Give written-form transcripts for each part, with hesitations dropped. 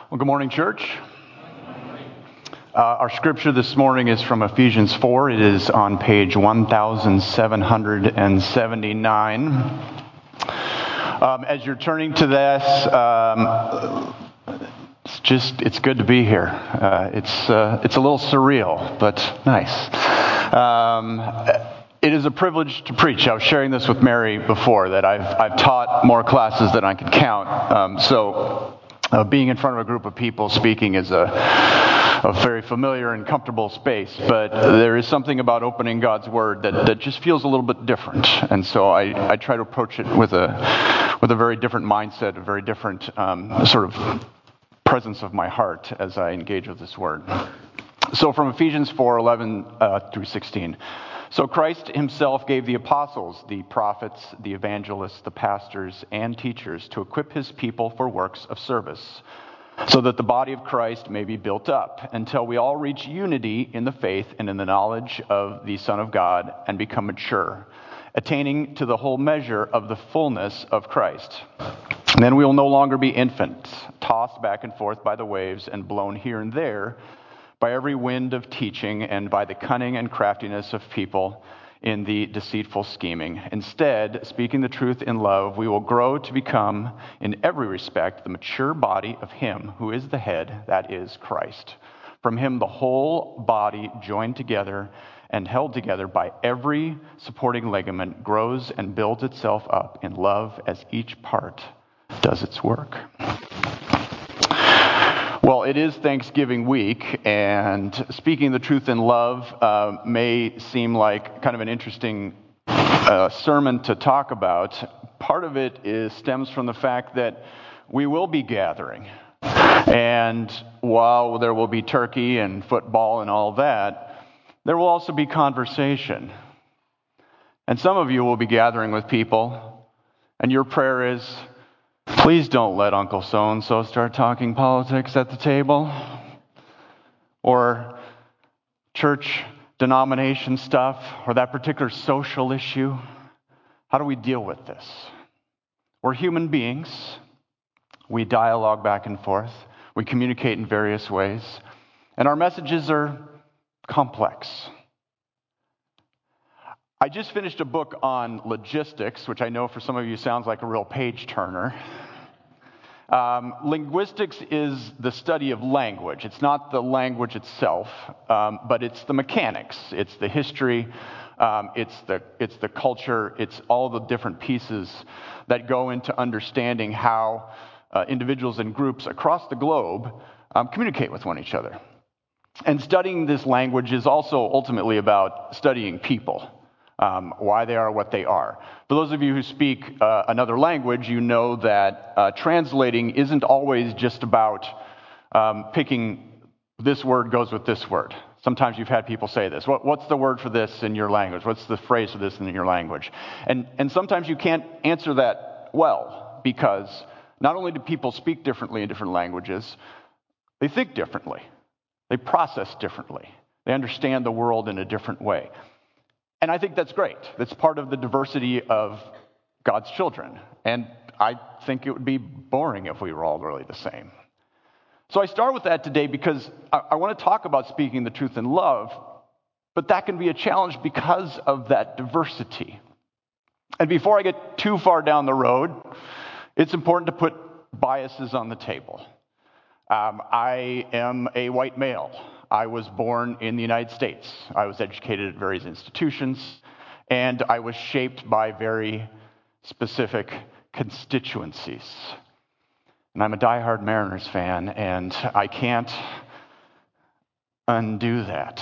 Well, good morning, church. Our scripture this morning is from Ephesians 4. It is on page 1779. As you're turning to this, it's good to be here. It's a little surreal, but nice. It is a privilege to preach. I was sharing this with Mary before, that I've taught more classes than I could count. Being in front of a group of people speaking is a very familiar and comfortable space, but there is something about opening God's Word that just feels a little bit different. And so I try to approach it with a very different mindset, a very different sort of presence of my heart as I engage with this Word. So from Ephesians 4:11 through 16. So Christ himself gave the apostles, the prophets, the evangelists, the pastors, and teachers to equip his people for works of service, so that the body of Christ may be built up until we all reach unity in the faith and in the knowledge of the Son of God and become mature, attaining to the whole measure of the fullness of Christ. And then we will no longer be infants, tossed back and forth by the waves and blown here and there by every wind of teaching and by the cunning and craftiness of people in the deceitful scheming. Instead, speaking the truth in love, we will grow to become, in every respect, the mature body of him who is the head, that is Christ. From him the whole body, joined together and held together by every supporting ligament, grows and builds itself up in love as each part does its work. Well, it is Thanksgiving week, and speaking the truth in love may seem like kind of an interesting sermon to talk about. Part of it stems from the fact that we will be gathering. And while there will be turkey and football and all that, there will also be conversation. And some of you will be gathering with people, and your prayer is, please don't let Uncle so-and-so start talking politics at the table, or church denomination stuff, or that particular social issue. How do we deal with this? We're human beings. We dialogue back and forth. We communicate in various ways. And our messages are complex. I just finished a book on logistics, which I know for some of you sounds like a real page-turner. Linguistics is the study of language. It's not the language itself, but it's the mechanics. It's the history. It's the culture. It's all the different pieces that go into understanding how individuals and groups across the globe communicate with one another. And studying this language is also ultimately about studying people. Why they are what they are. For those of you who speak another language, you know that translating isn't always just about picking this word goes with this word. Sometimes you've had people say this. What's the word for this in your language? What's the phrase for this in your language? And sometimes you can't answer that well, because not only do people speak differently in different languages, they think differently. They process differently. They understand the world in a different way. And I think that's great. That's part of the diversity of God's children. And I think it would be boring if we were all really the same. So I start with that today because I want to talk about speaking the truth in love, but that can be a challenge because of that diversity. And before I get too far down the road, it's important to put biases on the table. I am a white male. I was born in the United States. I was educated at various institutions, and I was shaped by very specific constituencies. And I'm a diehard Mariners fan, and I can't undo that.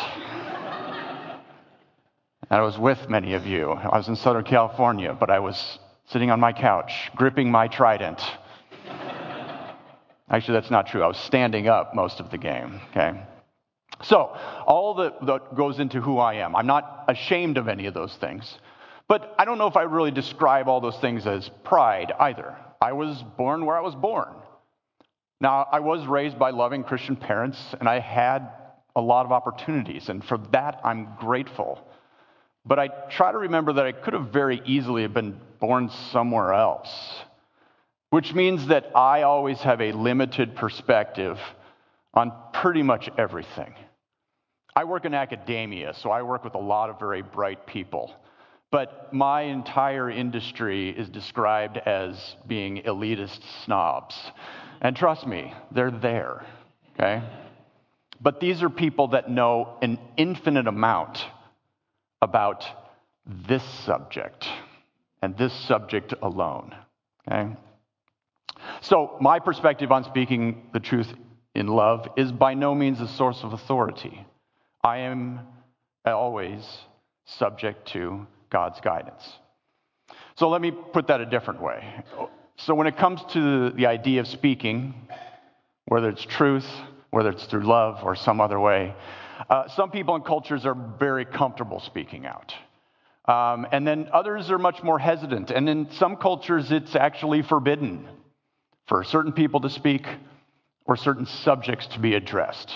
I was with many of you. I was in Southern California, but I was sitting on my couch, gripping my trident. Actually, that's not true. I was standing up most of the game, okay? So, all that goes into who I am. I'm not ashamed of any of those things. But I don't know if I really describe all those things as pride either. I was born where I was born. Now, I was raised by loving Christian parents, and I had a lot of opportunities, and for that, I'm grateful. But I try to remember that I could have very easily been born somewhere else. which means that I always have a limited perspective on pretty much everything. I work in academia, so I work with a lot of very bright people. But my entire industry is described as being elitist snobs. And trust me, they're there, okay? But these are people that know an infinite amount about this subject and this subject alone, okay? So my perspective on speaking the truth in love is by no means a source of authority. I am always subject to God's guidance. So let me put that a different way. So when it comes to the idea of speaking, whether it's truth, whether it's through love or some other way, some people and cultures are very comfortable speaking out. And then others are much more hesitant. And in some cultures, it's actually forbidden for certain people to speak or certain subjects to be addressed.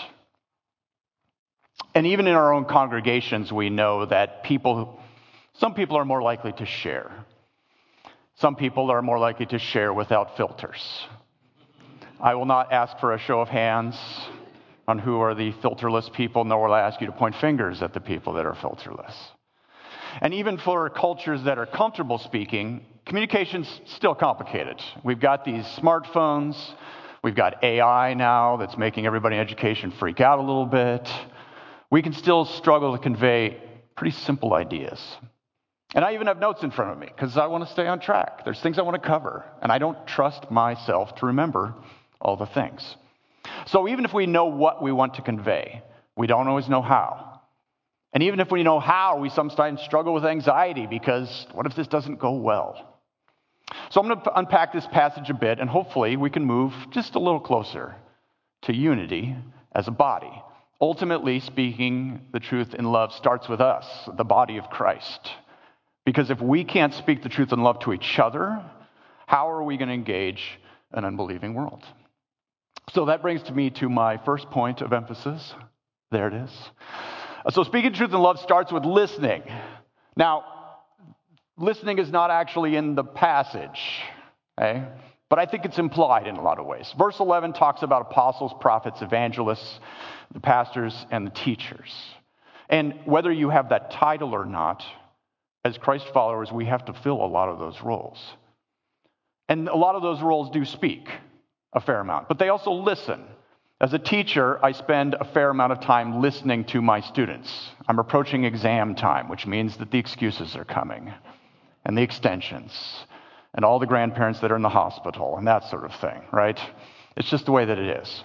And even in our own congregations, we know that some people are more likely to share. Some people are more likely to share without filters. I will not ask for a show of hands on who are the filterless people, nor will I ask you to point fingers at the people that are filterless. And even for cultures that are comfortable speaking, communication's still complicated. We've got these smartphones, we've got AI now that's making everybody in education freak out a little bit. We can still struggle to convey pretty simple ideas. And I even have notes in front of me because I want to stay on track. There's things I want to cover, and I don't trust myself to remember all the things. So even if we know what we want to convey, we don't always know how. And even if we know how, we sometimes struggle with anxiety because what if this doesn't go well? So I'm going to unpack this passage a bit, and hopefully we can move just a little closer to unity as a body. Ultimately, speaking the truth in love starts with us, the body of Christ. Because if we can't speak the truth in love to each other, how are we going to engage an unbelieving world? So that brings me to my first point of emphasis. There it is. So speaking the truth in love starts with listening. Now, listening is not actually in the passage, okay? But I think it's implied in a lot of ways. Verse 11 talks about apostles, prophets, evangelists, the pastors, and the teachers. And whether you have that title or not, as Christ followers, we have to fill a lot of those roles. And a lot of those roles do speak a fair amount, but they also listen. As a teacher, I spend a fair amount of time listening to my students. I'm approaching exam time, which means that the excuses are coming, and the extensions, and all the grandparents that are in the hospital, and that sort of thing, right? It's just the way that it is.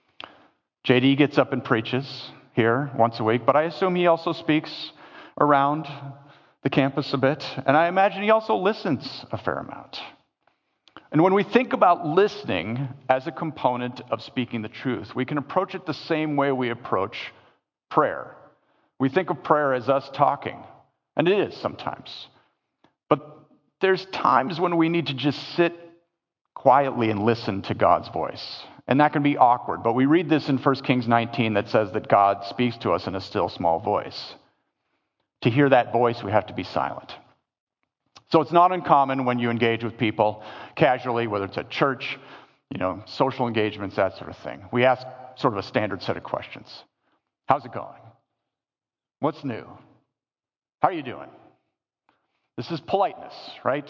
JD gets up and preaches here once a week, but I assume he also speaks around the campus a bit, and I imagine he also listens a fair amount. And when we think about listening as a component of speaking the truth, we can approach it the same way we approach prayer. We think of prayer as us talking, and it is sometimes. But there's times when we need to just sit quietly and listen to God's voice. And that can be awkward, but we read this in 1 Kings 19 that says that God speaks to us in a still small voice. To hear that voice, we have to be silent. So it's not uncommon when you engage with people casually, whether it's at church, social engagements, that sort of thing. We ask sort of a standard set of questions. How's it going? What's new? How are you doing? This is politeness, right?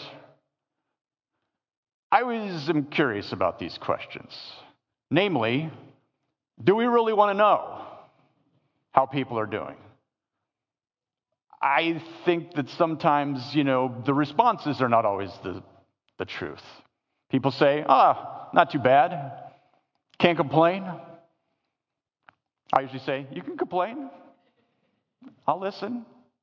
I always am curious about these questions. Namely, do we really want to know how people are doing? I think that sometimes, the responses are not always the truth. People say, not too bad. Can't complain. I usually say, you can complain. I'll listen.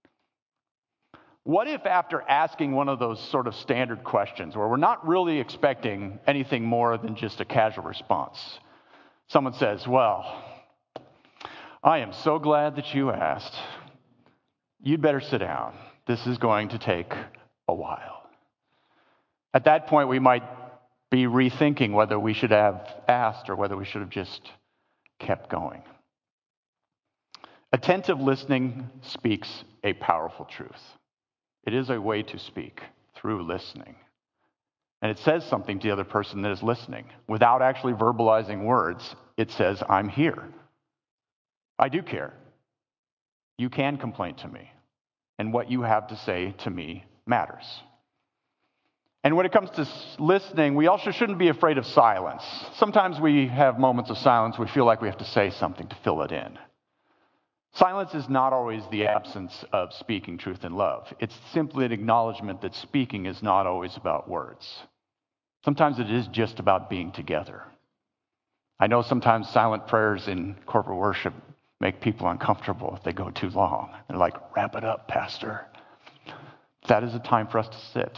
What if after asking one of those sort of standard questions where we're not really expecting anything more than just a casual response, someone says, well, I am so glad that you asked. You'd better sit down. This is going to take a while. At that point, we might be rethinking whether we should have asked or whether we should have just kept going. Attentive listening speaks a powerful truth. It is a way to speak through listening. and it says something to the other person that is listening. Without actually verbalizing words, it says, I'm here. I do care. You can complain to me, and what you have to say to me matters. And when it comes to listening, we also shouldn't be afraid of silence. Sometimes we have moments of silence, we feel like we have to say something to fill it in. Silence is not always the absence of speaking truth in love. It's simply an acknowledgement that speaking is not always about words. Sometimes it is just about being together. I know sometimes silent prayers in corporate worship make people uncomfortable if they go too long. They're like, wrap it up, Pastor. That is a time for us to sit.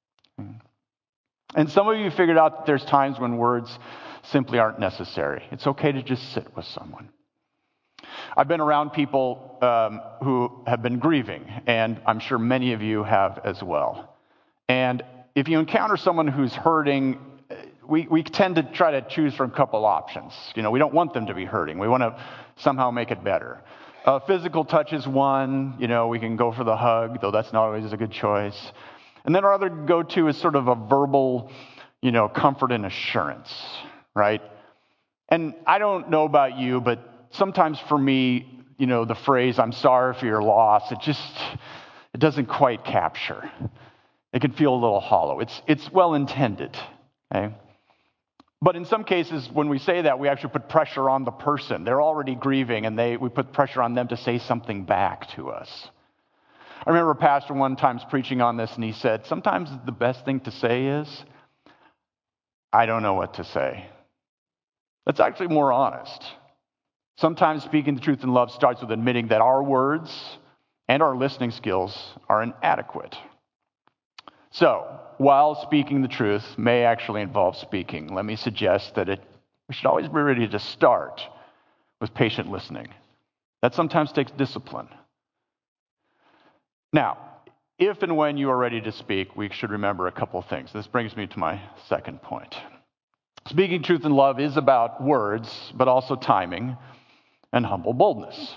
And some of you figured out that there's times when words simply aren't necessary. It's okay to just sit with someone. I've been around people who have been grieving, and I'm sure many of you have as well. And if you encounter someone who's hurting, we tend to try to choose from a couple options. We don't want them to be hurting. We want to somehow make it better. Physical touch is one. We can go for the hug, though that's not always a good choice. And then our other go-to is sort of a verbal, comfort and assurance, right? And I don't know about you, but sometimes for me, the phrase, I'm sorry for your loss, it doesn't quite capture. It can feel a little hollow. It's well-intended, okay? But in some cases, when we say that, we actually put pressure on the person. They're already grieving, and we put pressure on them to say something back to us. I remember a pastor one time preaching on this, and he said, sometimes the best thing to say is, I don't know what to say. That's actually more honest. Sometimes speaking the truth in love starts with admitting that our words and our listening skills are inadequate. So, while speaking the truth may actually involve speaking, let me suggest that we should always be ready to start with patient listening. That sometimes takes discipline. Now, if and when you are ready to speak, we should remember a couple of things. This brings me to my second point. Speaking truth in love is about words, but also timing and humble boldness.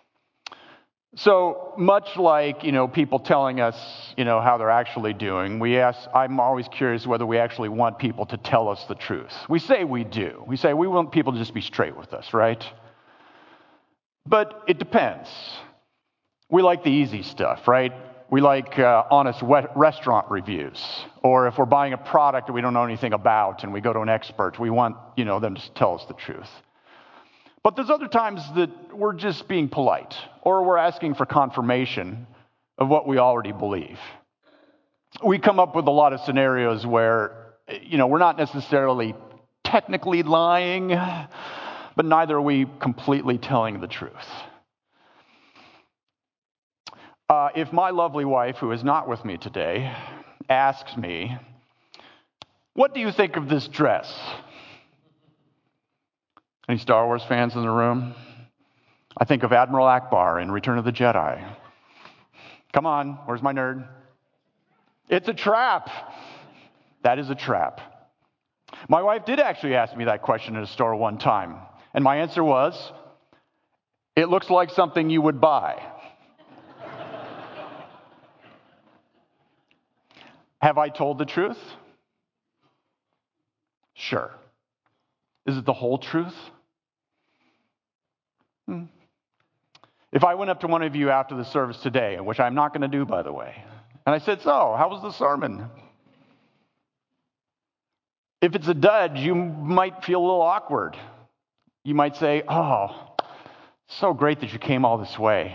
So much like, people telling us, how they're actually doing, I'm always curious whether we actually want people to tell us the truth. We say we do. We say we want people to just be straight with us, right? But it depends. We like the easy stuff, right? We like honest restaurant reviews. Or if we're buying a product that we don't know anything about and we go to an expert, we want, them to tell us the truth. But there's other times that we're just being polite, or we're asking for confirmation of what we already believe. We come up with a lot of scenarios where, we're not necessarily technically lying, but neither are we completely telling the truth. If my lovely wife, who is not with me today, asks me, what do you think of this dress? Any Star Wars fans in the room? I think of Admiral Akbar in Return of the Jedi. Come on, where's my nerd? It's a trap. That is a trap. My wife did actually ask me that question at a store one time, and my answer was, it looks like something you would buy. Have I told the truth? Sure. Is it the whole truth? If I went up to one of you after the service today, which I'm not going to do, by the way, and I said, so, how was the sermon? If it's a dud, you might feel a little awkward. You might say, oh, so great that you came all this way.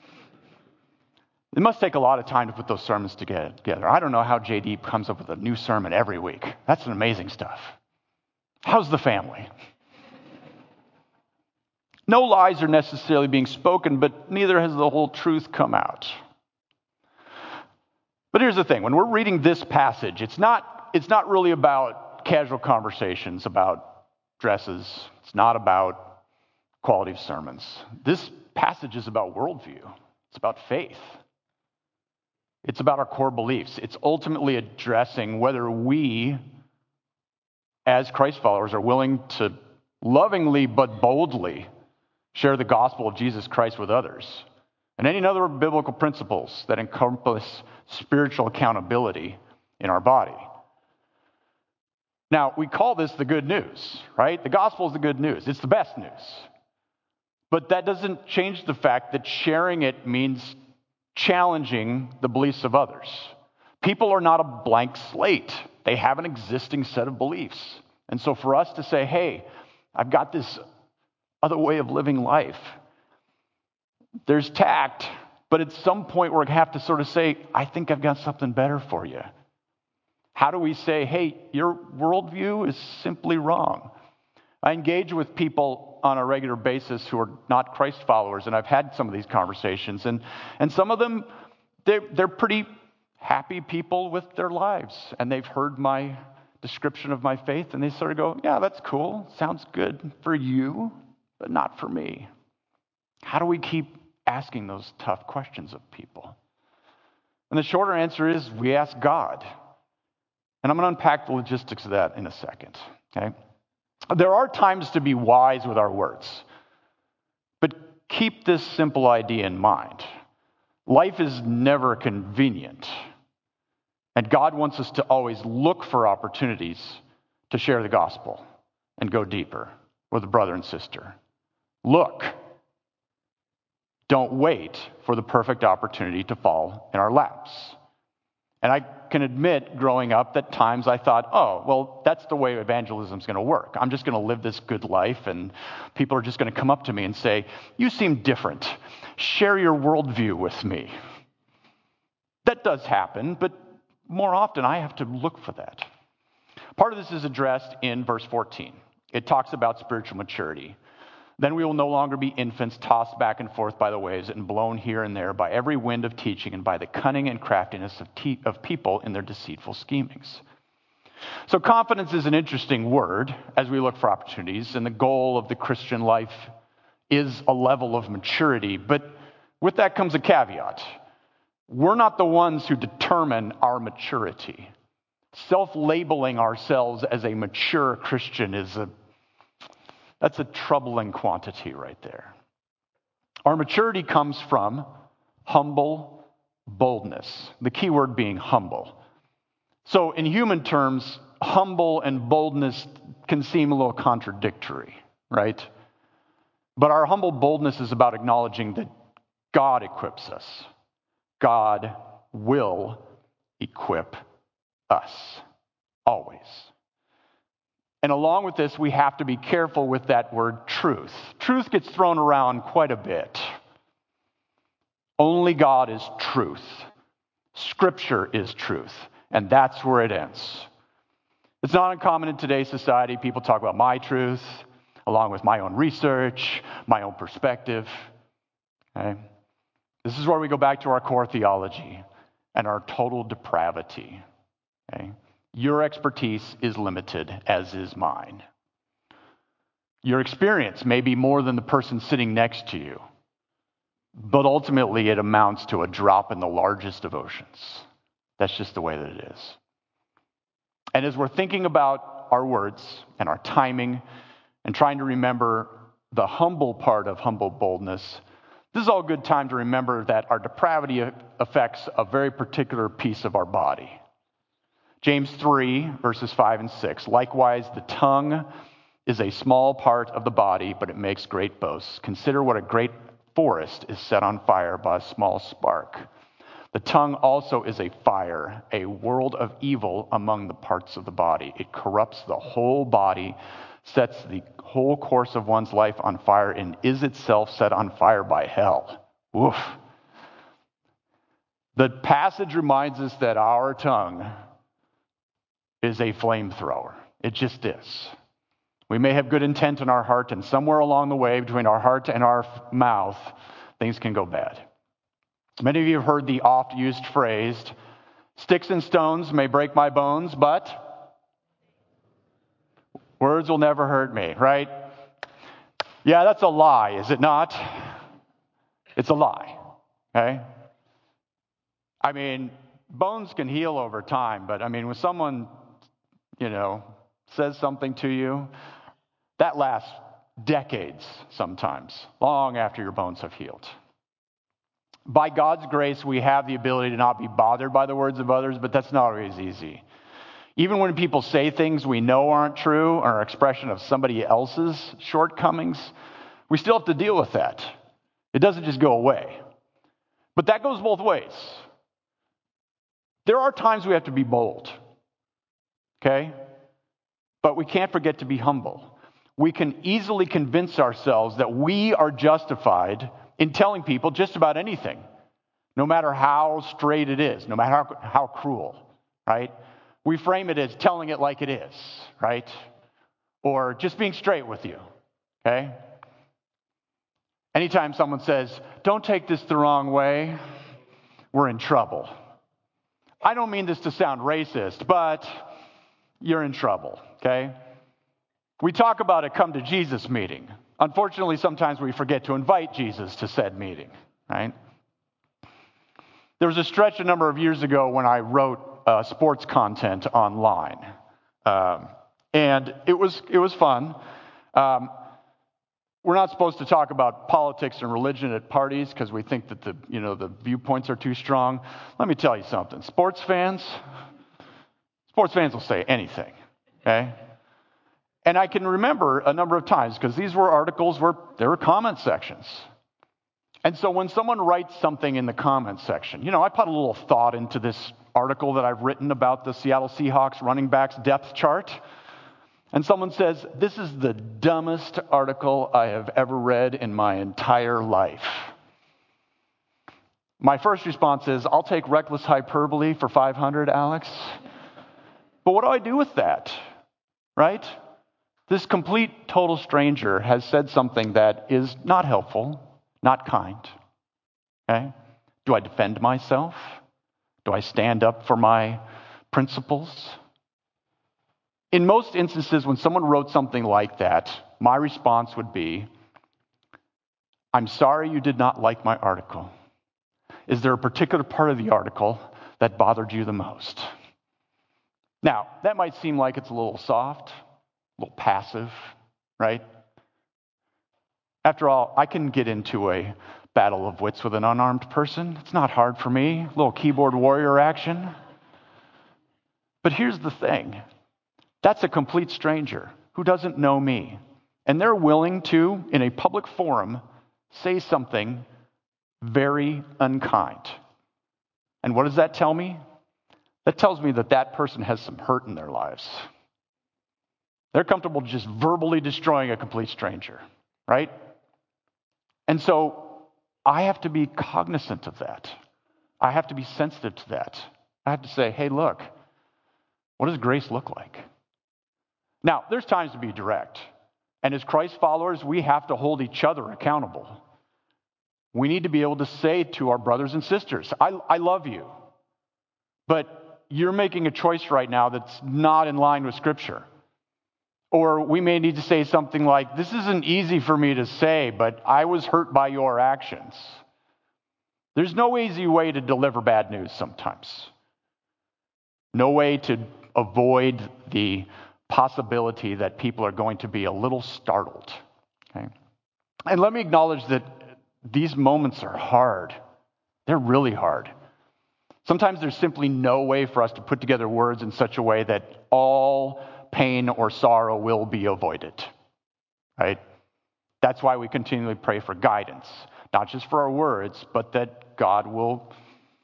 It must take a lot of time to put those sermons together. I don't know how JD comes up with a new sermon every week. That's an amazing stuff. How's the family? No lies are necessarily being spoken, but neither has the whole truth come out. But here's the thing. When we're reading this passage, it's not really about casual conversations about dresses. It's not about quality of sermons. This passage is about worldview. It's about faith. It's about our core beliefs. It's ultimately addressing whether we, as Christ followers, are willing to lovingly but boldly share the gospel of Jesus Christ with others, and any other biblical principles that encompass spiritual accountability in our body. Now, we call this the good news, right? The gospel is the good news. It's the best news. But that doesn't change the fact that sharing it means challenging the beliefs of others. People are not a blank slate. They have an existing set of beliefs. And so for us to say, hey, I've got this other way of living life, there's tact, but at some point we're going to have to sort of say, I think I've got something better for you. How do we say, hey, your worldview is simply wrong? I engage with people on a regular basis who are not Christ followers, and I've had some of these conversations, and some of them, they're pretty happy people with their lives, and they've heard my description of my faith, and they sort of go, yeah, that's cool, sounds good for you, but not for me. How do we keep asking those tough questions of people? And the shorter answer is we ask God. And I'm going to unpack the logistics of that in a second, okay? There are times to be wise with our words, but keep this simple idea in mind. Life is never convenient, and God wants us to always look for opportunities to share the gospel and go deeper with a brother and sister. Look. Don't wait for the perfect opportunity to fall in our laps. And I can admit, growing up, that times I thought, oh, well, that's the way evangelism is going to work. I'm just going to live this good life, and people are just going to come up to me and say, you seem different. Share your worldview with me. That does happen, but more often I have to look for that. Part of this is addressed in verse 14. It talks about spiritual maturity. Then we will no longer be infants tossed back and forth by the waves and blown here and there by every wind of teaching and by the cunning and craftiness of people in their deceitful schemings. So confidence is an interesting word as we look for opportunities, and the goal of the Christian life is a level of maturity. But with that comes a caveat. We're not the ones who determine our maturity. Self-labeling ourselves as a mature Christian that's a troubling quantity right there. Our maturity comes from humble boldness, the key word being humble. So in human terms, humble and boldness can seem a little contradictory, right? But our humble boldness is about acknowledging that God equips us. God will equip us, always. And along with this, we have to be careful with that word truth. Truth gets thrown around quite a bit. Only God is truth. Scripture is truth. And that's where it ends. It's not uncommon in today's society. People talk about my truth, along with my own research, my own perspective. Okay? This is where we go back to our core theology and our total depravity. Okay? Your expertise is limited, as is mine. Your experience may be more than the person sitting next to you, but ultimately it amounts to a drop in the largest of oceans. That's just the way that it is. And as we're thinking about our words and our timing and trying to remember the humble part of humble boldness, this is all a good time to remember that our depravity affects a very particular piece of our body. James 3, verses 5 and 6. Likewise, the tongue is a small part of the body, but it makes great boasts. Consider what a great forest is set on fire by a small spark. The tongue also is a fire, a world of evil among the parts of the body. It corrupts the whole body, sets the whole course of one's life on fire, and is itself set on fire by hell. Woof. The passage reminds us that our tongue is a flamethrower. It just is. We may have good intent in our heart, and somewhere along the way between our heart and our mouth, things can go bad. Many of you have heard the oft-used phrase, sticks and stones may break my bones, but words will never hurt me, right? Yeah, that's a lie, is it not? It's a lie, okay? I mean, bones can heal over time, but I mean, when someone says something to you, that lasts decades sometimes, long after your bones have healed. By God's grace, we have the ability to not be bothered by the words of others, but that's not always easy. Even when people say things we know aren't true or are an expression of somebody else's shortcomings, we still have to deal with that. It doesn't just go away. But that goes both ways. There are times we have to be bold, okay? But we can't forget to be humble. We can easily convince ourselves that we are justified in telling people just about anything, no matter how straight it is, no matter how cruel, right? We frame it as telling it like it is, right? Or just being straight with you, okay? Anytime someone says, don't take this the wrong way, we're in trouble. I don't mean this to sound racist, but you're in trouble, okay? We talk about a come to Jesus meeting. Unfortunately, sometimes we forget to invite Jesus to said meeting, right? There was a stretch a number of years ago when I wrote sports content online, and it was fun. We're not supposed to talk about politics and religion at parties because we think that the viewpoints are too strong. Let me tell you something. Sports fans will say anything, okay? And I can remember a number of times, because these were articles where there were comment sections. And so when someone writes something in the comment section, I put a little thought into this article that I've written about the Seattle Seahawks running backs depth chart. And someone says, this is the dumbest article I have ever read in my entire life. My first response is, I'll take reckless hyperbole for 500, Alex. But what do I do with that, right? This complete, total stranger has said something that is not helpful, not kind, okay? Do I defend myself? Do I stand up for my principles? In most instances, when someone wrote something like that, my response would be, I'm sorry you did not like my article. Is there a particular part of the article that bothered you the most? Now, that might seem like it's a little soft, a little passive, right? After all, I can get into a battle of wits with an unarmed person. It's not hard for me, a little keyboard warrior action. But here's the thing. That's a complete stranger who doesn't know me. And they're willing to, in a public forum, say something very unkind. And what does that tell me? That tells me that person has some hurt in their lives. They're comfortable just verbally destroying a complete stranger, right? And so I have to be cognizant of that. I have to be sensitive to that. I have to say, hey, look, what does grace look like? Now, there's times to be direct. And as Christ followers, we have to hold each other accountable. We need to be able to say to our brothers and sisters, I love you, but you're making a choice right now that's not in line with Scripture. Or we may need to say something like, this isn't easy for me to say, but I was hurt by your actions. There's no easy way to deliver bad news sometimes. No way to avoid the possibility that people are going to be a little startled. Okay? And let me acknowledge that these moments are hard. They're really hard. Sometimes there's simply no way for us to put together words in such a way that all pain or sorrow will be avoided. Right? That's why we continually pray for guidance, not just for our words, but that God will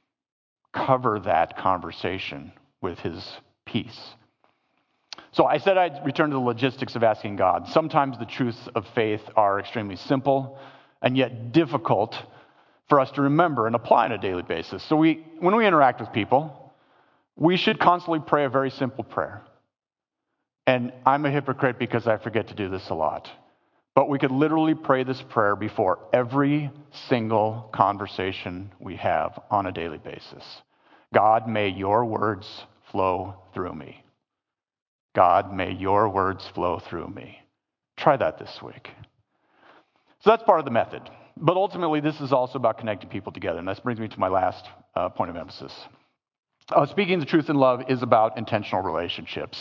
cover that conversation with his peace. So I said I'd return to the logistics of asking God. Sometimes the truths of faith are extremely simple and yet difficult for us to remember and apply on a daily basis. So when we interact with people, we should constantly pray a very simple prayer. And I'm a hypocrite because I forget to do this a lot. But we could literally pray this prayer before every single conversation we have on a daily basis. God, may your words flow through me. God, may your words flow through me. Try that this week. So that's part of the method. But ultimately, this is also about connecting people together. And this brings me to my last point of emphasis. Speaking the truth in love is about intentional relationships.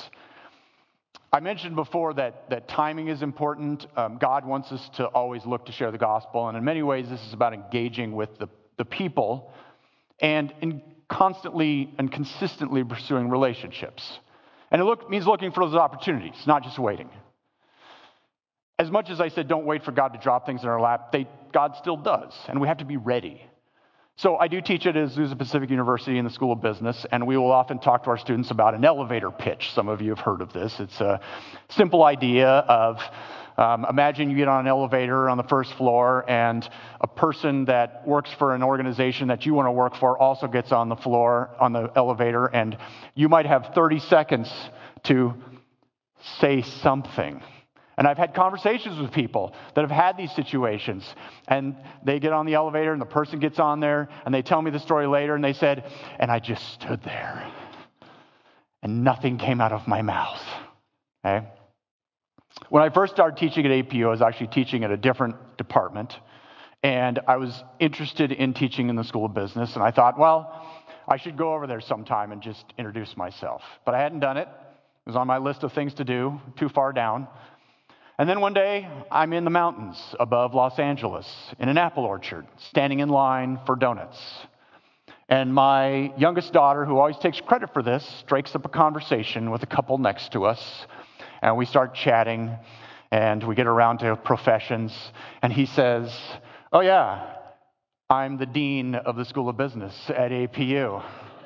I mentioned before that timing is important. God wants us to always look to share the gospel. And in many ways, this is about engaging with the people and in constantly and consistently pursuing relationships. And it means looking for those opportunities, not just waiting. As much as I said don't wait for God to drop things in our lap, God still does, and we have to be ready. So I do teach at Azusa Pacific University in the School of Business, and we will often talk to our students about an elevator pitch. Some of you have heard of this. It's a simple idea of imagine you get on an elevator on the first floor, and a person that works for an organization that you want to work for also gets on the floor, on the elevator, and you might have 30 seconds to say something. And I've had conversations with people that have had these situations, and they get on the elevator, and the person gets on there, and they tell me the story later, and they said, and I just stood there, and nothing came out of my mouth. Okay? When I first started teaching at APU, I was actually teaching at a different department, and I was interested in teaching in the School of Business, and I thought, well, I should go over there sometime and just introduce myself. But I hadn't done it. It was on my list of things to do, too far down. And then one day, I'm in the mountains above Los Angeles in an apple orchard, standing in line for donuts. And my youngest daughter, who always takes credit for this, strikes up a conversation with a couple next to us. And we start chatting, and we get around to professions. And he says, oh yeah, I'm the dean of the School of Business at APU.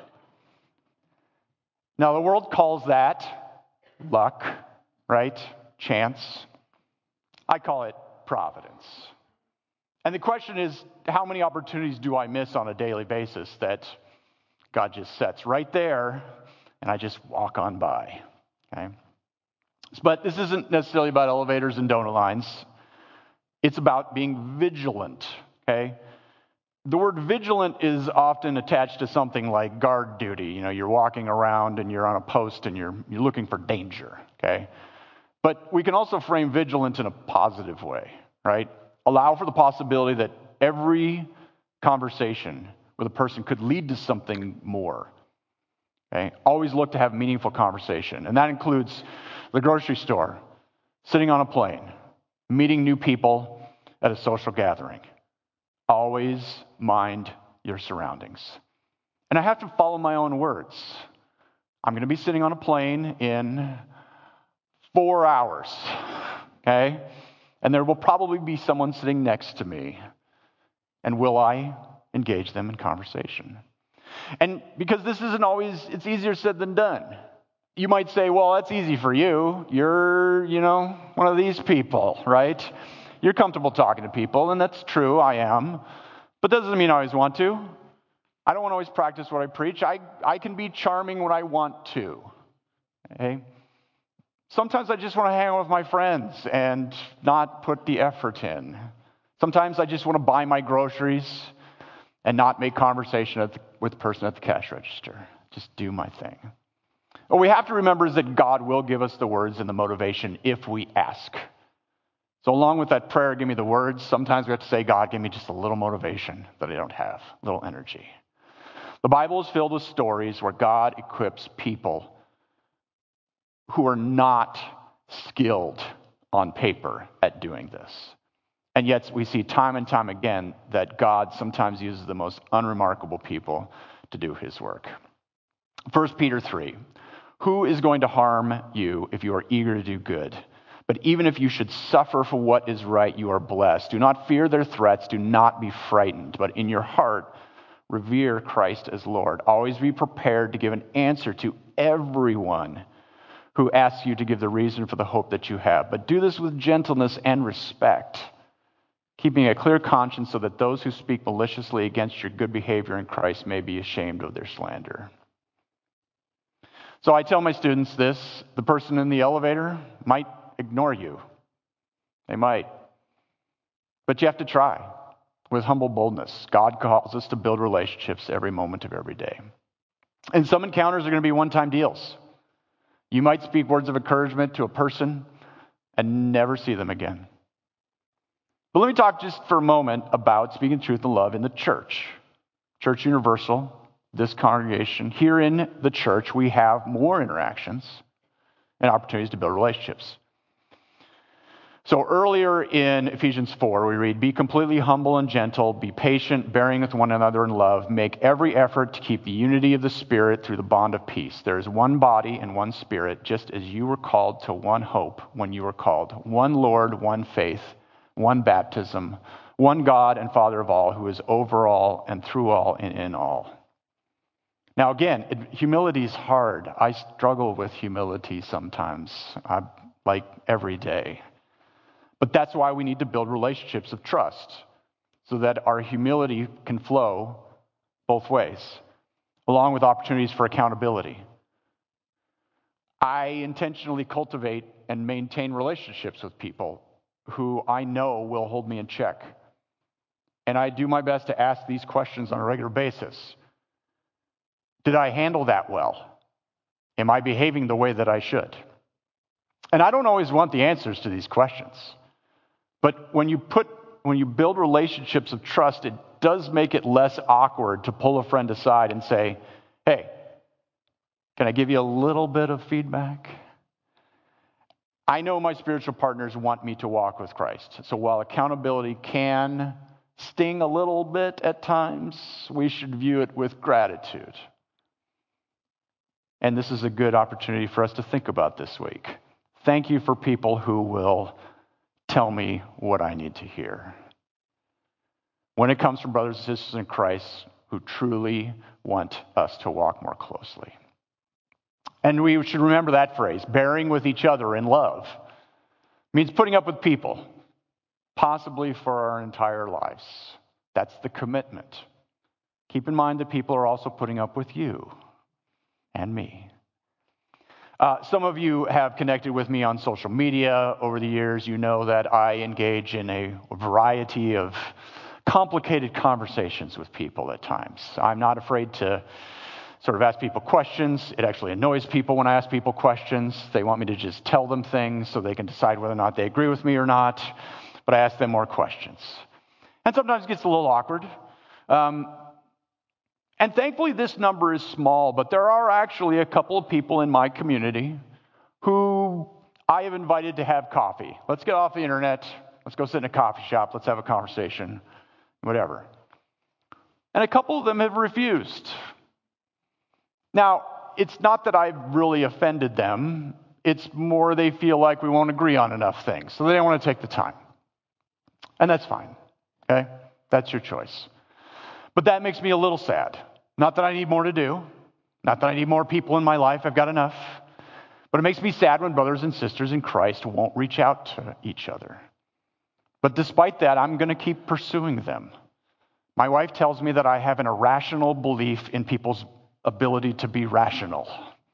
Now, the world calls that luck, right? Chance. I call it providence. And the question is, how many opportunities do I miss on a daily basis that God just sets right there and I just walk on by? Okay? But this isn't necessarily about elevators and donut lines. It's about being vigilant. Okay? The word vigilant is often attached to something like guard duty. You know, you're walking around and you're on a post and you're looking for danger. Okay? But we can also frame vigilance in a positive way, right? Allow for the possibility that every conversation with a person could lead to something more. Okay? Always look to have meaningful conversation. And that includes the grocery store, sitting on a plane, meeting new people at a social gathering. Always mind your surroundings. And I have to follow my own words. I'm going to be sitting on a plane in 4 hours, okay? And there will probably be someone sitting next to me. And will I engage them in conversation? And because this isn't always, it's easier said than done. You might say, well, that's easy for you. You're, one of these people, right? You're comfortable talking to people, and that's true, I am. But that doesn't mean I always want to. I don't want to always practice what I preach. I can be charming when I want to, okay? Sometimes I just want to hang out with my friends and not put the effort in. Sometimes I just want to buy my groceries and not make conversation with the person at the cash register. Just do my thing. What we have to remember is that God will give us the words and the motivation if we ask. So along with that prayer, give me the words, sometimes we have to say, God, give me just a little motivation that I don't have, a little energy. The Bible is filled with stories where God equips people who are not skilled on paper at doing this. And yet we see time and time again that God sometimes uses the most unremarkable people to do his work. 1 Peter 3, who is going to harm you if you are eager to do good? But even if you should suffer for what is right, you are blessed. Do not fear their threats. Do not be frightened. But in your heart, revere Christ as Lord. Always be prepared to give an answer to everyone who asks you to give the reason for the hope that you have. But do this with gentleness and respect, keeping a clear conscience so that those who speak maliciously against your good behavior in Christ may be ashamed of their slander. So I tell my students this: the person in the elevator might ignore you. They might. But you have to try with humble boldness. God calls us to build relationships every moment of every day. And some encounters are going to be one-time deals. You might speak words of encouragement to a person and never see them again. But let me talk just for a moment about speaking truth and love in the church. Church Universal, this congregation. Here in the church, we have more interactions and opportunities to build relationships. So earlier in Ephesians 4, we read, "Be completely humble and gentle, be patient, bearing with one another in love. Make every effort to keep the unity of the Spirit through the bond of peace. There is one body and one Spirit, just as you were called to one hope when you were called. One Lord, one faith, one baptism, one God and Father of all, who is over all and through all and in all." Now again, humility is hard. I struggle with humility sometimes, like every day. But that's why we need to build relationships of trust so that our humility can flow both ways, along with opportunities for accountability. I intentionally cultivate and maintain relationships with people who I know will hold me in check. And I do my best to ask these questions on a regular basis. Did I handle that well? Am I behaving the way that I should? And I don't always want the answers to these questions. But when you build relationships of trust, it does make it less awkward to pull a friend aside and say, "Hey, can I give you a little bit of feedback?" I know my spiritual partners want me to walk with Christ. So while accountability can sting a little bit at times, we should view it with gratitude. And this is a good opportunity for us to think about this week. Thank you for people who will tell me what I need to hear. When it comes from brothers and sisters in Christ who truly want us to walk more closely. And we should remember that phrase, bearing with each other in love. It means putting up with people, possibly for our entire lives. That's the commitment. Keep in mind that people are also putting up with you and me. Some of you have connected with me on social media over the years. You know that I engage in a variety of complicated conversations with people at times. I'm not afraid to sort of ask people questions. It actually annoys people when I ask people questions. They want me to just tell them things so they can decide whether or not they agree with me or not. But I ask them more questions. And sometimes it gets a little awkward. And thankfully, this number is small, but there are actually a couple of people in my community who I have invited to have coffee. Let's get off the internet. Let's go sit in a coffee shop. Let's have a conversation, whatever. And a couple of them have refused. Now, it's not that I've really offended them. It's more they feel like we won't agree on enough things, so they don't want to take the time. And that's fine, okay? That's your choice. But that makes me a little sad. Not that I need more to do. Not that I need more people in my life. I've got enough. But it makes me sad when brothers and sisters in Christ won't reach out to each other. But despite that, I'm going to keep pursuing them. My wife tells me that I have an irrational belief in people's ability to be rational.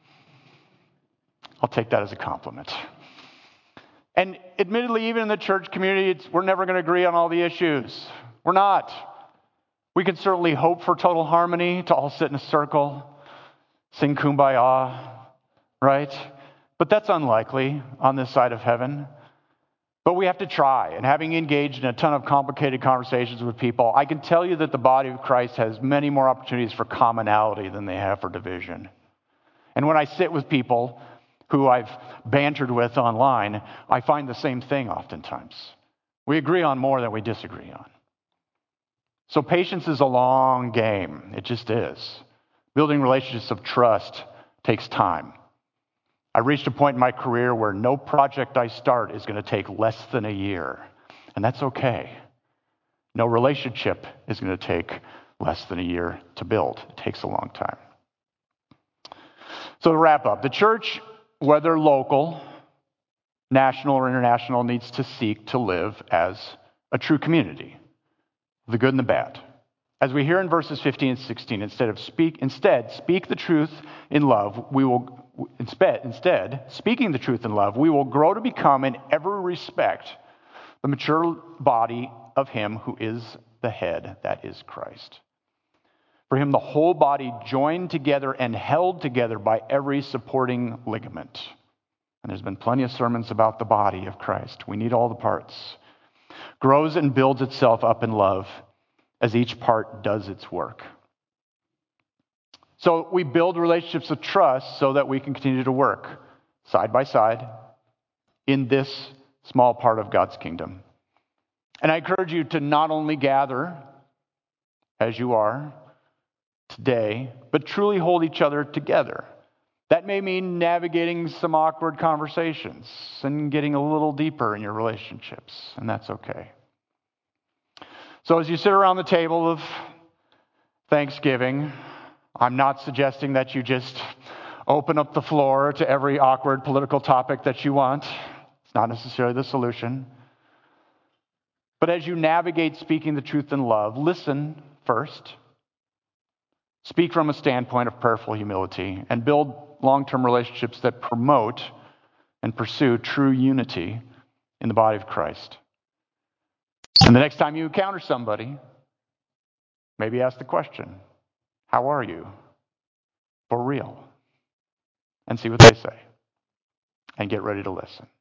I'll take that as a compliment. And admittedly, even in the church community, we're never going to agree on all the issues. We're not. We can certainly hope for total harmony, to all sit in a circle, sing Kumbaya, right? But that's unlikely on this side of heaven. But we have to try. And having engaged in a ton of complicated conversations with people, I can tell you that the body of Christ has many more opportunities for commonality than they have for division. And when I sit with people who I've bantered with online, I find the same thing oftentimes. We agree on more than we disagree on. So patience is a long game. It just is. Building relationships of trust takes time. I reached a point in my career where no project I start is going to take less than a year. And that's okay. No relationship is going to take less than a year to build. It takes a long time. So to wrap up, the church, whether local, national, or international, needs to seek to live as a true community. The good and the bad. As we hear in verses 15 and 16, instead, speak the truth in love, speaking the truth in love, we will grow to become in every respect the mature body of him who is the head, that is Christ. For him, the whole body joined together and held together by every supporting ligament. And there's been plenty of sermons about the body of Christ. We need all the parts. Grows and builds itself up in love as each part does its work. So we build relationships of trust so that we can continue to work side by side in this small part of God's kingdom. And I encourage you to not only gather as you are today, but truly hold each other together. That may mean navigating some awkward conversations and getting a little deeper in your relationships, and that's okay. So as you sit around the table of Thanksgiving, I'm not suggesting that you just open up the floor to every awkward political topic that you want. It's not necessarily the solution. But as you navigate speaking the truth in love, listen first. Speak from a standpoint of prayerful humility and build long-term relationships that promote and pursue true unity in the body of Christ. And the next time you encounter somebody, maybe ask the question, how are you? For real. And see what they say. And get ready to listen.